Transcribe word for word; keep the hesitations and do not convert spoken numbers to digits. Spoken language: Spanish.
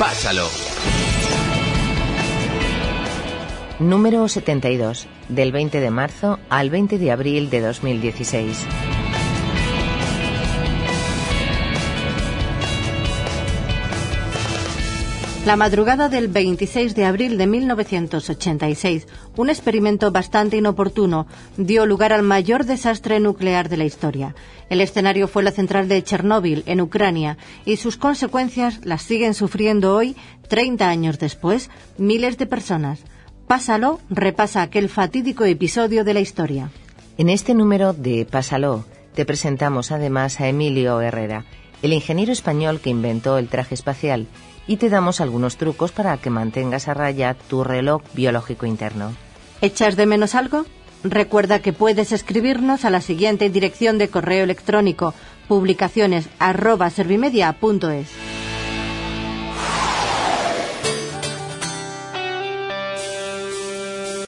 Pásalo. Número setenta y dos, del veinte de marzo al veinte de abril de dos mil dieciséis. La madrugada del veintiséis de abril de mil novecientos ochenta y seis, un experimento bastante inoportuno dio lugar al mayor desastre nuclear de la historia. El escenario fue la central de Chernóbil, en Ucrania, y sus consecuencias las siguen sufriendo hoy, treinta años después, miles de personas. Pásalo repasa aquel fatídico episodio de la historia. En este número de Pásalo te presentamos además a Emilio Herrera, el ingeniero español que inventó el traje espacial, y te damos algunos trucos para que mantengas a raya tu reloj biológico interno. ¿Echas de menos algo? Recuerda que puedes escribirnos a la siguiente dirección de correo electrónico: publicaciones arroba servimedia punto es.